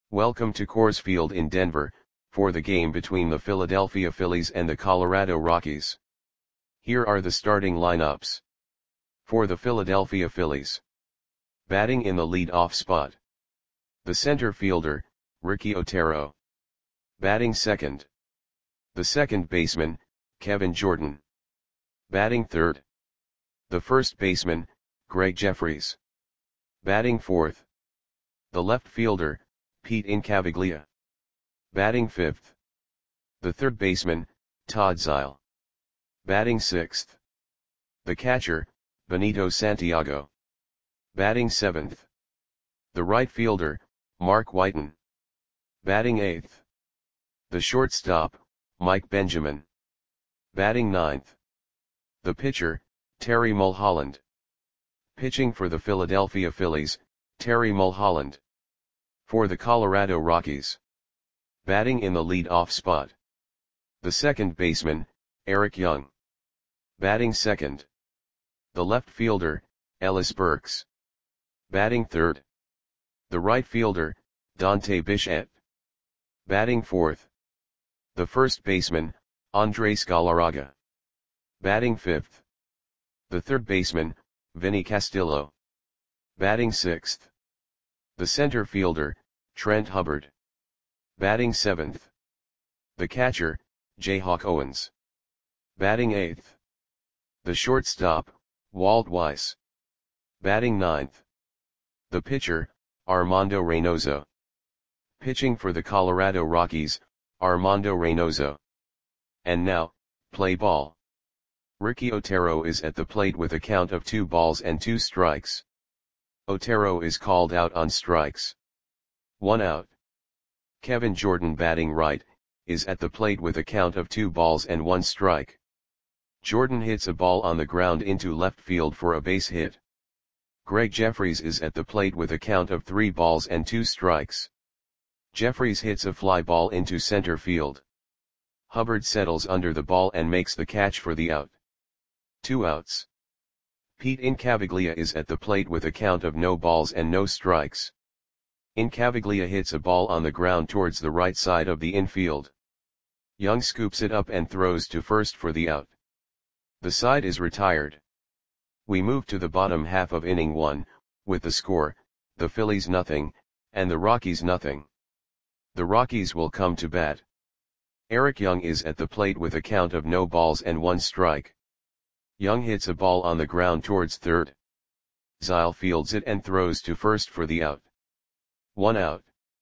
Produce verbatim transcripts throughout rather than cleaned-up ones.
Welcome to Coors Field in Denver, for the game between the Philadelphia Phillies and the Colorado Rockies. Here are the starting lineups. For the Philadelphia Phillies. Batting in the lead-off spot. The center fielder, Ricky Otero. Batting second. The second baseman, Kevin Jordan. Batting third. The first baseman, Greg Jefferies. Batting fourth. The left fielder, Pete Incaviglia. Batting fifth. The third baseman, Todd Zeile. Batting sixth. The catcher, Benito Santiago. Batting seventh. The right fielder, Mark Whiten. Batting eighth. The shortstop, Mike Benjamin. Batting ninth. The pitcher, Terry Mulholland. Pitching for the Philadelphia Phillies, Terry Mulholland. For the Colorado Rockies. Batting in the lead-off spot. The second baseman, Eric Young. Batting second. The left fielder, Ellis Burks. Batting third. The right fielder, Dante Bichette. Batting fourth. The first baseman, Andres Galarraga. Batting fifth. The third baseman, Vinny Castillo. Batting sixth. The center fielder, Trent Hubbard. Batting seventh. The catcher, Jayhawk Owens. Batting eighth. The shortstop, Walt Weiss. Batting ninth. The pitcher, Armando Reynoso. Pitching for the Colorado Rockies, Armando Reynoso. And now, play ball. Ricky Otero is at the plate with a count of two balls and two strikes. Otero is called out on strikes. One out. Kevin Jordan, batting right, is at the plate with a count of two balls and one strike. Jordan hits a ball on the ground into left field for a base hit. Greg Jefferies is at the plate with a count of three balls and two strikes. Jefferies hits a fly ball into center field. Hubbard settles under the ball and makes the catch for the out. Two outs. Pete Incaviglia is at the plate with a count of no balls and no strikes. Incaviglia hits a ball on the ground towards the right side of the infield. Young scoops it up and throws to first for the out. The side is retired. We move to the bottom half of inning one, with the score, the Phillies nothing, and the Rockies nothing. The Rockies will come to bat. Eric Young is at the plate with a count of no balls and one strike. Young hits a ball on the ground towards third. Zeile fields it and throws to first for the out. One out.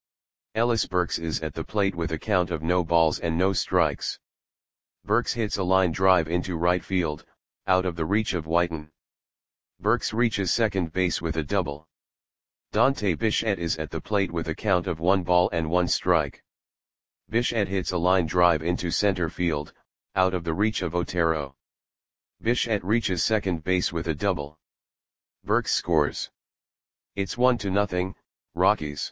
Ellis Burks is at the plate with a count of no balls and no strikes. Burks hits a line drive into right field, out of the reach of Whiten. Burks reaches second base with a double. Dante Bichette is at the plate with a count of one ball and one strike. Bichette hits a line drive into center field, out of the reach of Otero. Bichette reaches second base with a double. Burks scores. It's one to nothing, Rockies.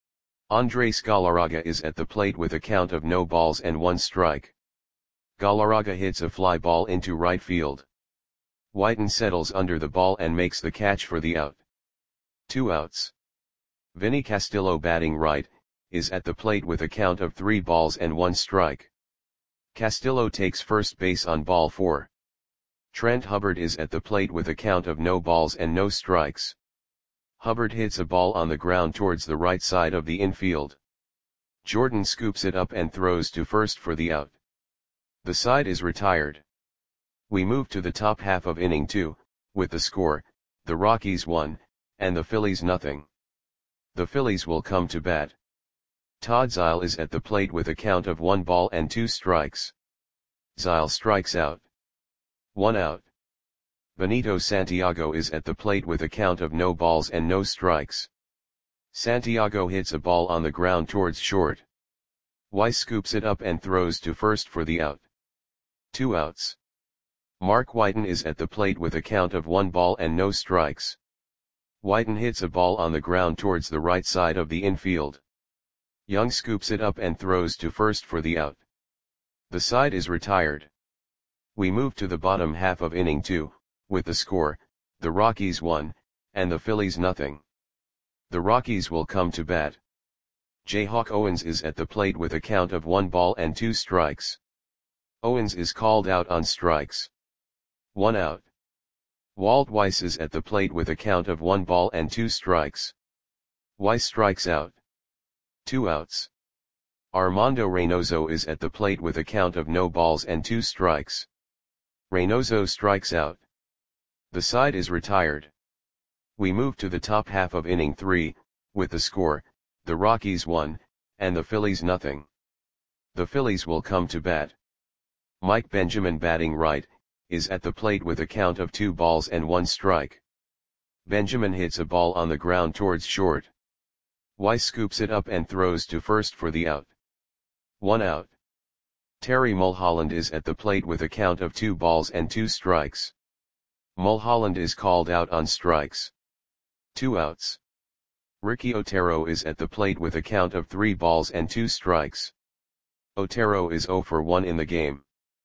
Andres Galarraga is at the plate with a count of no balls and one strike. Galarraga hits a fly ball into right field. Whiten settles under the ball and makes the catch for the out. Two outs. Vinny Castillo, batting right, is at the plate with a count of three balls and one strike. Castillo takes first base on ball four. Trent Hubbard is at the plate with a count of no balls and no strikes. Hubbard hits a ball on the ground towards the right side of the infield. Jordan scoops it up and throws to first for the out. The side is retired. We move to the top half of inning two, with the score, the Rockies one, and the Phillies nothing. The Phillies will come to bat. Todd Zeile is at the plate with a count of one ball and two strikes. Zeile strikes out. One out. Benito Santiago is at the plate with a count of no balls and no strikes. Santiago hits a ball on the ground towards short. Weiss scoops it up and throws to first for the out. Two outs. Mark Whiten is at the plate with a count of one ball and no strikes. Whiten hits a ball on the ground towards the right side of the infield. Young scoops it up and throws to first for the out. The side is retired. We move to the bottom half of inning two, with the score, the Rockies one, and the Phillies nothing. The Rockies will come to bat. Jayhawk Owens is at the plate with a count of one ball and two strikes. Owens is called out on strikes. One out. Walt Weiss is at the plate with a count of one ball and two strikes. Weiss strikes out. Two outs. Armando Reynoso is at the plate with a count of no balls and two strikes. Reynoso strikes out. The side is retired. We move to the top half of inning three, with the score, the Rockies one, and the Phillies nothing. The Phillies will come to bat. Mike Benjamin, batting right, is at the plate with a count of two balls and one strike. Benjamin hits a ball on the ground towards short. Weiss scoops it up and throws to first for the out. One out. Terry Mulholland is at the plate with a count of two balls and two strikes. Mulholland is called out on strikes. Two outs. Ricky Otero is at the plate with a count of three balls and two strikes. Otero is zero for one in the game.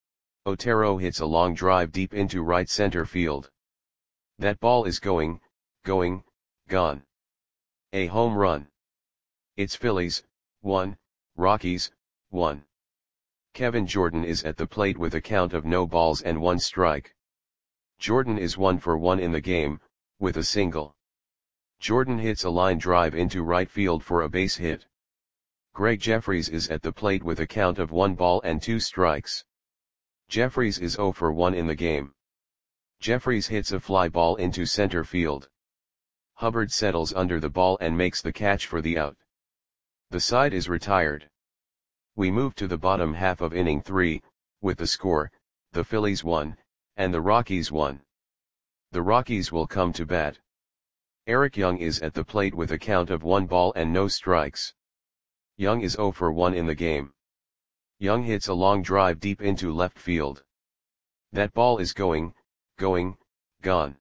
Otero hits a long drive deep into right center field. That ball is going, going, gone. A home run. It's Phillies, one, Rockies, one. Kevin Jordan is at the plate with a count of no balls and one strike. Jordan is one for one in the game, with a single. Jordan hits a line drive into right field for a base hit. Greg Jeffries is at the plate with a count of one ball and two strikes. Jeffries is zero for one in the game. Jeffries hits a fly ball into center field. Hubbard settles under the ball and makes the catch for the out. The side is retired. We move to the bottom half of inning three, with the score, the Phillies one, and the Rockies one. The Rockies will come to bat. Eric Young is at the plate with a count of one ball and no strikes. Young is zero for one in the game. Young hits a long drive deep into left field. That ball is going, going, gone.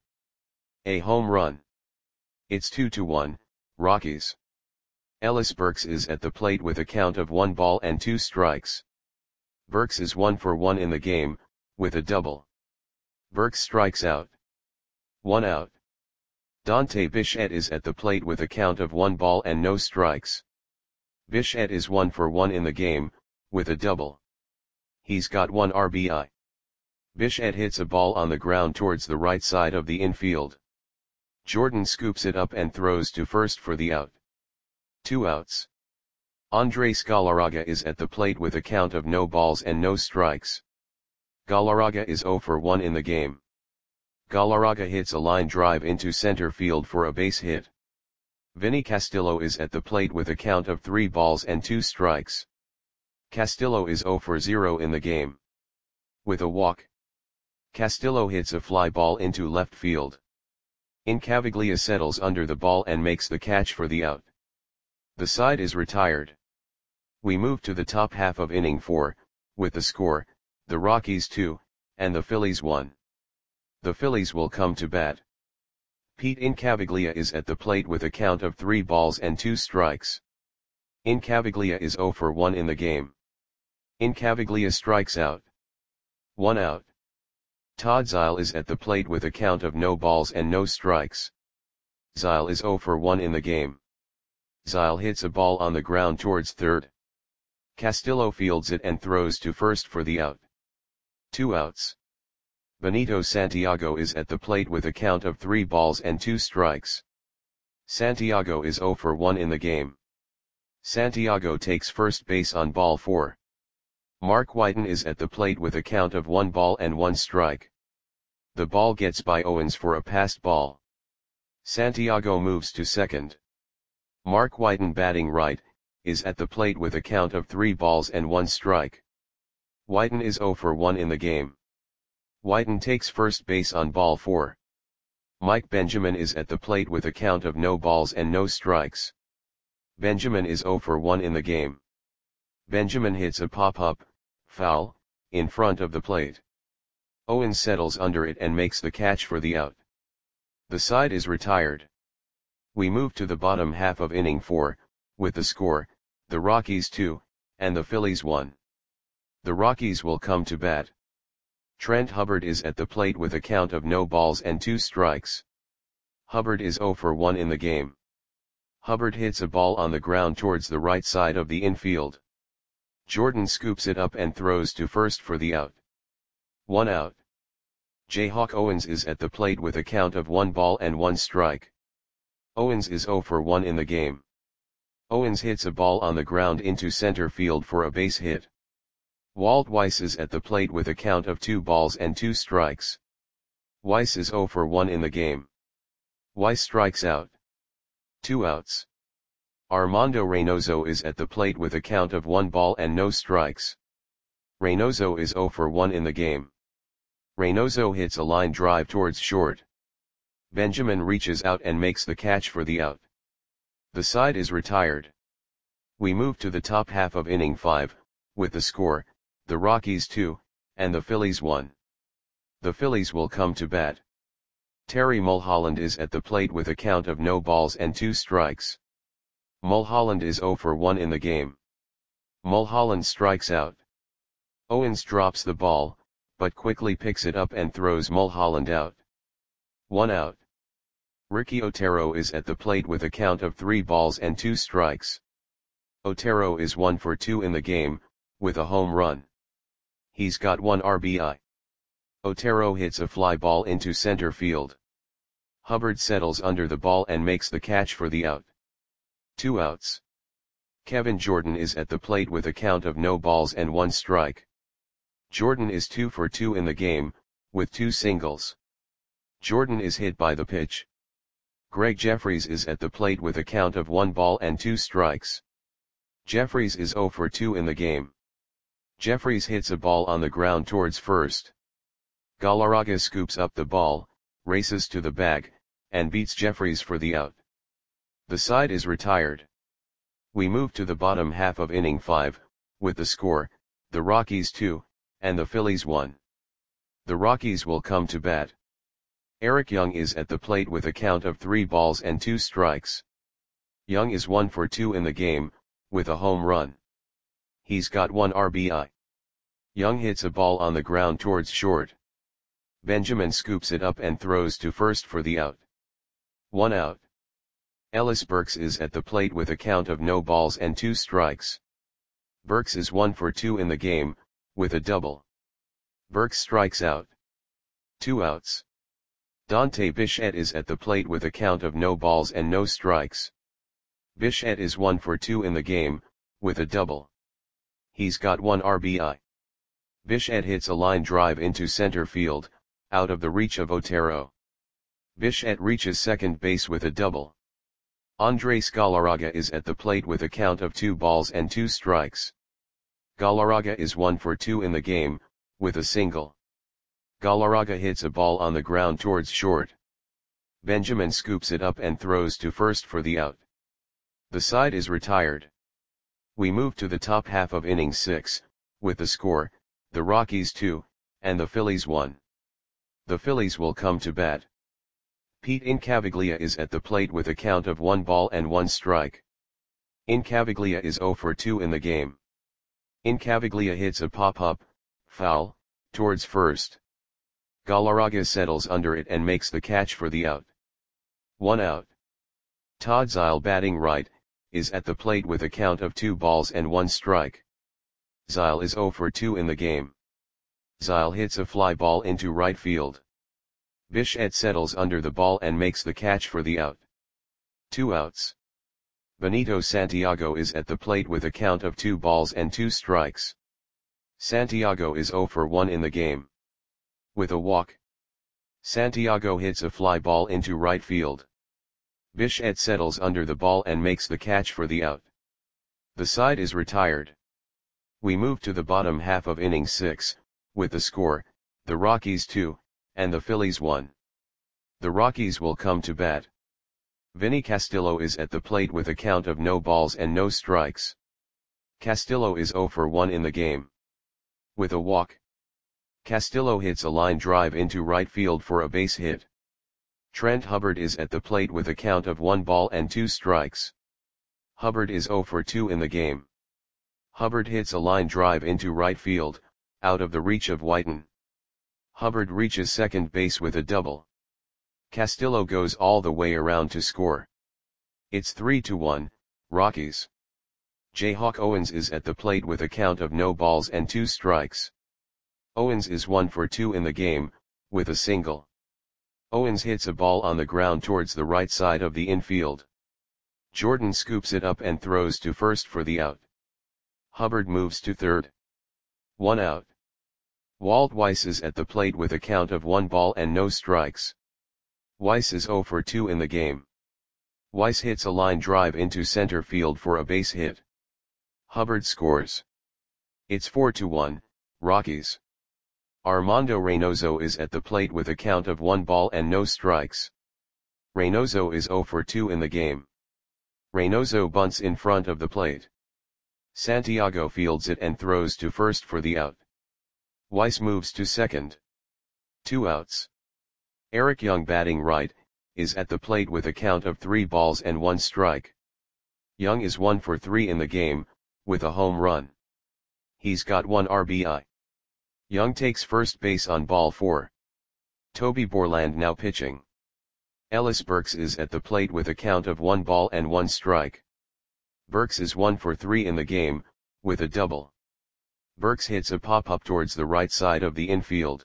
A home run. It's two to one, Rockies. Ellis Burks is at the plate with a count of one ball and two strikes. Burks is one for one in the game, with a double. Burks strikes out. One out. Dante Bichette is at the plate with a count of one ball and no strikes. Bichette is one for one in the game, with a double. He's got one R B I. Bichette hits a ball on the ground towards the right side of the infield. Jordan scoops it up and throws to first for the out. Two outs. Andres Galarraga is at the plate with a count of no balls and no strikes. Galarraga is zero for one in the game. Galarraga hits a line drive into center field for a base hit. Vinny Castillo is at the plate with a count of three balls and two strikes. Castillo is zero for zero in the game. With a walk. Castillo hits a fly ball into left field. Incaviglia settles under the ball and makes the catch for the out. The side is retired. We move to the top half of inning four, with the score, the Rockies two, and the Phillies one. The Phillies will come to bat. Pete Incaviglia is at the plate with a count of three balls and two strikes. Incaviglia is zero for one in the game. Incaviglia strikes out. One out. Todd Zeile is at the plate with a count of no balls and no strikes. Zeile is zero for one in the game. Zeile hits a ball on the ground towards third. Castillo fields it and throws to first for the out. Two outs. Benito Santiago is at the plate with a count of three balls and two strikes. Santiago is zero for one in the game. Santiago takes first base on ball four. Mark Whiten is at the plate with a count of one ball and one strike. The ball gets by Owens for a passed ball. Santiago moves to second. Mark Whiten, batting right, is at the plate with a count of three balls and one strike. Whiten is zero for one in the game. Whiten takes first base on ball four. Mike Benjamin is at the plate with a count of no balls and no strikes. Benjamin is zero for one in the game. Benjamin hits a pop-up, foul, in front of the plate. Owens settles under it and makes the catch for the out. The side is retired. We move to the bottom half of inning four, with the score, the Rockies two, and the Phillies one. The Rockies will come to bat. Trent Hubbard is at the plate with a count of no balls and two strikes. Hubbard is zero for one in the game. Hubbard hits a ball on the ground towards the right side of the infield. Jordan scoops it up and throws to first for the out. One out. Jayhawk Owens is at the plate with a count of one ball and one strike. Owens is zero for one in the game. Owens hits a ball on the ground into center field for a base hit. Walt Weiss is at the plate with a count of two balls and two strikes. Weiss is zero for one in the game. Weiss strikes out. Two outs. Armando Reynoso is at the plate with a count of one ball and no strikes. Reynoso is zero for one in the game. Reynoso hits a line drive towards short. Benjamin reaches out and makes the catch for the out. The side is retired. We move to the top half of inning five, with the score, the Rockies two, and the Phillies one. The Phillies will come to bat. Terry Mulholland is at the plate with a count of no balls and two strikes. Mulholland is zero for one in the game. Mulholland strikes out. Owens drops the ball, but quickly picks it up and throws Mulholland out. One out. Ricky Otero is at the plate with a count of three balls and two strikes. Otero is one for two in the game, with a home run. He's got one R B I. Otero hits a fly ball into center field. Hubbard settles under the ball and makes the catch for the out. Two outs. Kevin Jordan is at the plate with a count of no balls and one strike. Jordan is two for two in the game, with two singles. Jordan is hit by the pitch. Greg Jeffries is at the plate with a count of one ball and two strikes. Jeffries is zero for two in the game. Jeffries hits a ball on the ground towards first. Galarraga scoops up the ball, races to the bag, and beats Jeffries for the out. The side is retired. We move to the bottom half of inning five, with the score, the Rockies two, and the Phillies one. The Rockies will come to bat. Eric Young is at the plate with a count of three balls and two strikes. Young is one for two in the game, with a home run. He's got one R B I. Young hits a ball on the ground towards short. Benjamin scoops it up and throws to first for the out. One out. Ellis Burks is at the plate with a count of no balls and two strikes. Burks is one for two in the game, with a double. Burks strikes out. Two outs. Dante Bichette is at the plate with a count of no balls and no strikes. Bichette is one for two in the game, with a double. He's got one R B I. Bichette hits a line drive into center field, out of the reach of Otero. Bichette reaches second base with a double. Andres Galarraga is at the plate with a count of two balls and two strikes. Galarraga is one for two in the game, with a single. Galarraga hits a ball on the ground towards short. Benjamin scoops it up and throws to first for the out. The side is retired. We move to the top half of inning six, with the score, the Rockies two, and the Phillies one. The Phillies will come to bat. Pete Incaviglia is at the plate with a count of one ball and one strike. Incaviglia is zero for two in the game. Incaviglia hits a pop-up, foul, towards first. Galarraga settles under it and makes the catch for the out. One out. Todd Zeile, batting right, is at the plate with a count of two balls and one strike. Zeile is zero for two in the game. Zeile hits a fly ball into right field. Bichette settles under the ball and makes the catch for the out. Two outs. Benito Santiago is at the plate with a count of two balls and two strikes. Santiago is zero for one in the game. With a walk. Santiago hits a fly ball into right field. Bichette settles under the ball and makes the catch for the out. The side is retired. We move to the bottom half of inning six, with the score, the Rockies two, and the Phillies one. The Rockies will come to bat. Vinny Castillo is at the plate with a count of no balls and no strikes. Castillo is zero for one in the game. With a walk. Castillo hits a line drive into right field for a base hit. Trent Hubbard is at the plate with a count of one ball and two strikes. Hubbard is zero for two in the game. Hubbard hits a line drive into right field, out of the reach of Whiten. Hubbard reaches second base with a double. Castillo goes all the way around to score. It's three to one, Rockies. Jayhawk Owens is at the plate with a count of no balls and two strikes. Owens is one for two in the game, with a single. Owens hits a ball on the ground towards the right side of the infield. Jordan scoops it up and throws to first for the out. Hubbard moves to third. One out. Walt Weiss is at the plate with a count of one ball and no strikes. Weiss is zero for two in the game. Weiss hits a line drive into center field for a base hit. Hubbard scores. It's four to one, Rockies. Armando Reynoso is at the plate with a count of one ball and no strikes. Reynoso is zero for two in the game. Reynoso bunts in front of the plate. Santiago fields it and throws to first for the out. Weiss moves to second. Two outs. Eric Young, batting right, is at the plate with a count of three balls and one strike. Young is one for three in the game, with a home run. He's got one R B I. Young takes first base on ball four. Toby Borland now pitching. Ellis Burks is at the plate with a count of one ball and one strike. Burks is one for three in the game, with a double. Burks hits a pop-up towards the right side of the infield.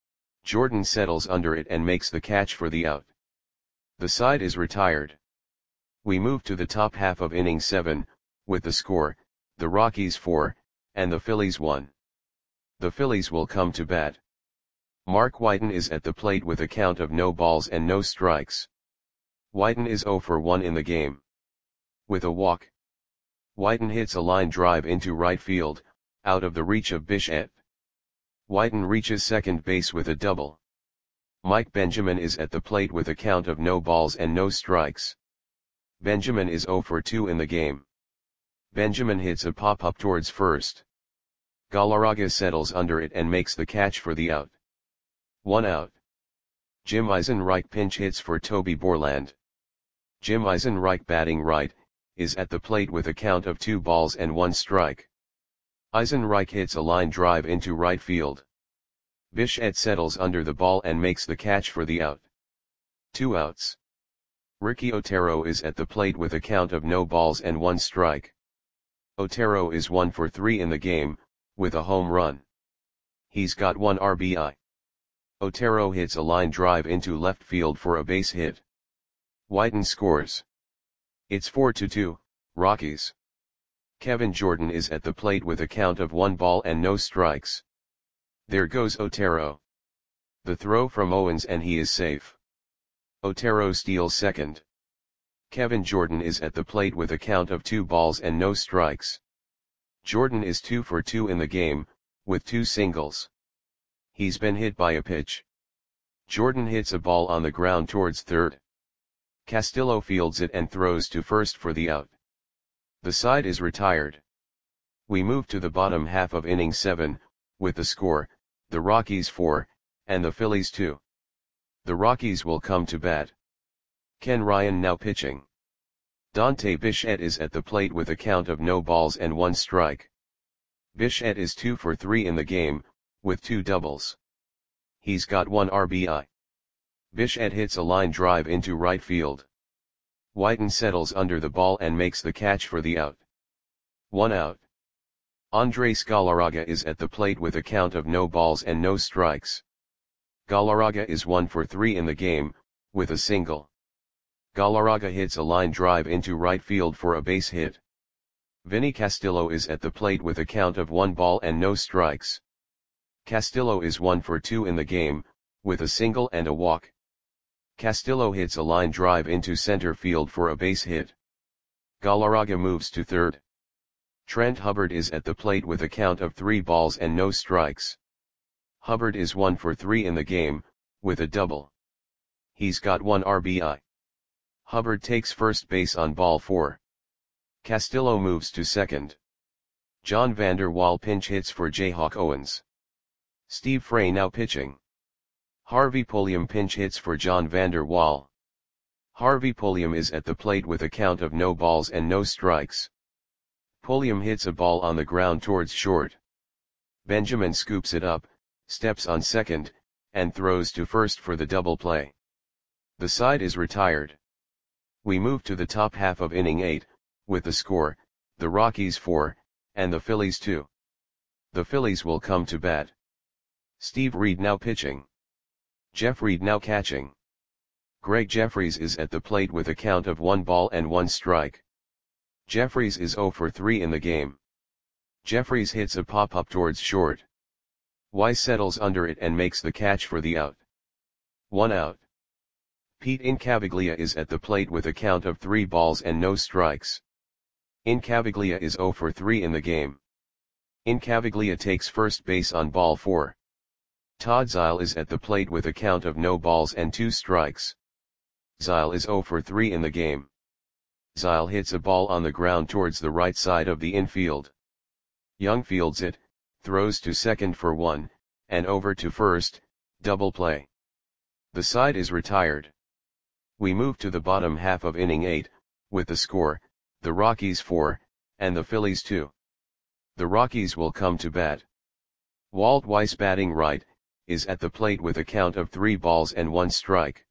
Jordan settles under it and makes the catch for the out. The side is retired. We move to the top half of inning seven, with the score, the Rockies four, and the Phillies one. The Phillies will come to bat. Mark Whiten is at the plate with a count of no balls and no strikes. Whiten is zero for one in the game. With a walk. Whiten hits a line drive into right field, out of the reach of Bichette. Whiten reaches second base with a double. Mike Benjamin is at the plate with a count of no balls and no strikes. Benjamin is zero for two in the game. Benjamin hits a pop-up towards first. Galarraga settles under it and makes the catch for the out. One out. Jim Eisenreich pinch hits for Toby Borland. Jim Eisenreich, batting right, is at the plate with a count of two balls and one strike. Eisenreich hits a line drive into right field. Bichette settles under the ball and makes the catch for the out. Two outs. Ricky Otero is at the plate with a count of no balls and one strike. Otero is one for three in the game, with a home run. He's got one R B I. Otero hits a line drive into left field for a base hit. Whiten scores. It's four to two, Rockies. Kevin Jordan is at the plate with a count of one ball and no strikes. There goes Otero. The throw from Owens and he is safe. Otero steals second. Kevin Jordan is at the plate with a count of two balls and no strikes. Jordan is two for two in the game, with two singles. He's been hit by a pitch. Jordan hits a ball on the ground towards third. Castillo fields it and throws to first for the out. The side is retired. We move to the bottom half of inning seven, with the score, the Rockies four, and the Phillies two. The Rockies will come to bat. Ken Ryan now pitching. Dante Bichette is at the plate with a count of no balls and one strike. Bichette is two for three in the game, with two doubles. He's got one R B I. Bichette hits a line drive into right field. Whiten settles under the ball and makes the catch for the out. One out. Andres Galarraga is at the plate with a count of no balls and no strikes. Galarraga is one for three in the game, with a single. Galarraga hits a line drive into right field for a base hit. Vinny Castillo is at the plate with a count of one ball and no strikes. Castillo is one for two in the game, with a single and a walk. Castillo hits a line drive into center field for a base hit. Galarraga moves to third. Trent Hubbard is at the plate with a count of three balls and no strikes. Hubbard is one for three in the game, with a double. He's got one R B I. Hubbard takes first base on ball four. Castillo moves to second. John Vander Wal pinch hits for Jayhawk Owens. Steve Frey now pitching. Harvey Pulliam pinch hits for John Vander Wal. Harvey Pulliam is at the plate with a count of no balls and no strikes. Pulliam hits a ball on the ground towards short. Benjamin scoops it up, steps on second, and throws to first for the double play. The side is retired. We move to the top half of inning eight, with the score, the Rockies four, and the Phillies two. The Phillies will come to bat. Steve Reed now pitching. Jeff Reed now catching. Greg Jeffries is at the plate with a count of one ball and one strike. Jeffries is oh for three in the game. Jeffries hits a pop-up towards short. Weiss settles under it and makes the catch for the out. One out. Pete Incaviglia is at the plate with a count of three balls and no strikes. Incaviglia is oh for three in the game. Incaviglia takes first base on ball four. Todd Zeile is at the plate with a count of no balls and two strikes. Zeile is oh for three in the game. Zeile hits a ball on the ground towards the right side of the infield. Young fields it, throws to second for one, and over to first, double play. The side is retired. We move to the bottom half of inning eight, with the score, the Rockies four, and the Phillies two. The Rockies will come to bat. Walt Weiss batting right, is at the plate with a count of three balls and one strike.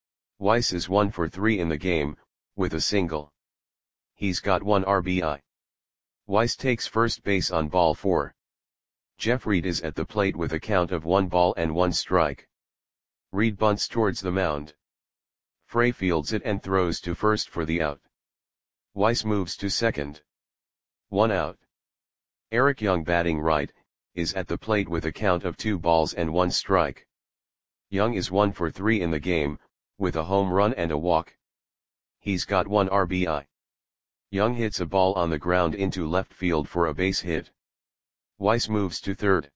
Weiss is one for three in the game, with a single. He's got one R B I. Weiss takes first base on ball four. Jeff Reed is at the plate with a count of one ball and one strike. Reed bunts towards the mound. Frey fields it and throws to first for the out. Weiss moves to second. One out. Eric Young batting right, is at the plate with a count of two balls and one strike. Young is one for three in the game, with a home run and a walk. He's got one R B I. Young hits a ball on the ground into left field for a base hit. Weiss moves to third.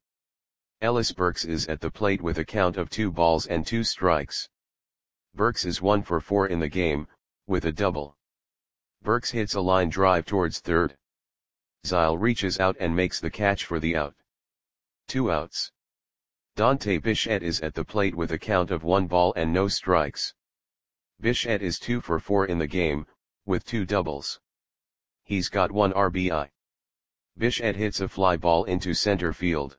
Ellis Burks is at the plate with a count of two balls and two strikes. Burks is one for four in the game, with a double. Burks hits a line drive towards third. Zeile reaches out and makes the catch for the out. Two outs. Dante Bichette is at the plate with a count of one ball and no strikes. Bichette is two for four in the game, with two doubles. He's got one R B I. Bichette hits a fly ball into center field.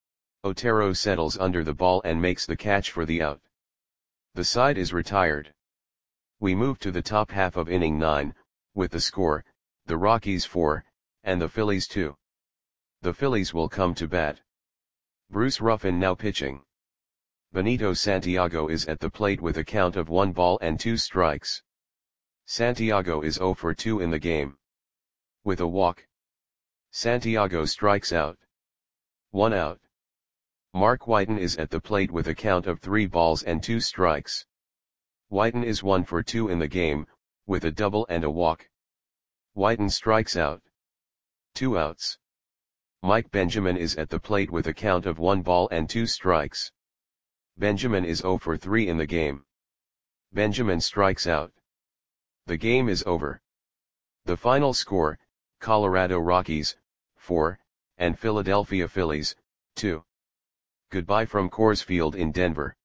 Otero settles under the ball and makes the catch for the out. The side is retired. We move to the top half of inning nine, with the score, the Rockies four, and the Phillies two. The Phillies will come to bat. Bruce Ruffin now pitching. Benito Santiago is at the plate with a count of one ball and two strikes. Santiago is oh for two in the game. With a walk. Santiago strikes out. One out. Mark Whiten is at the plate with a count of three balls and two strikes. Whiten is one for two in the game, with a double and a walk. Whiten strikes out. Two outs. Mike Benjamin is at the plate with a count of one ball and two strikes. Benjamin is oh for three in the game. Benjamin strikes out. The game is over. The final score, Colorado Rockies, four, and Philadelphia Phillies, two. Goodbye from Coors Field in Denver.